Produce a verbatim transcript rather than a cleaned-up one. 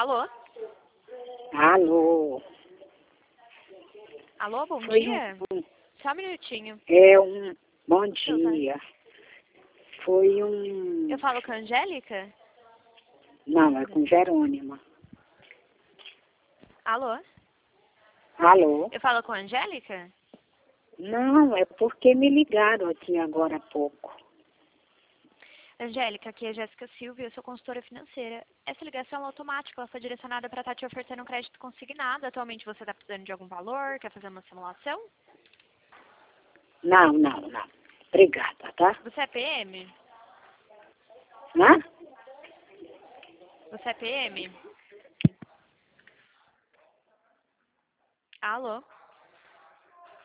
Alô? Alô? Alô, bom Foi dia? um, Só um minutinho. é um... Bom Seu pai. dia. Foi um... Eu falo com a Angélica? Não, é com Jerônima. Alô? Alô? Eu falo com a Angélica? Não, é porque me ligaram aqui agora há pouco. Angélica, aqui é Jéssica Silva, eu sou consultora financeira. Essa ligação é automática, ela foi direcionada para estar te oferecendo um crédito consignado. Atualmente você está precisando de algum valor, quer fazer uma simulação? Não, não, não. Obrigada, tá? Você é P M? Hã? Você é P M? Alô?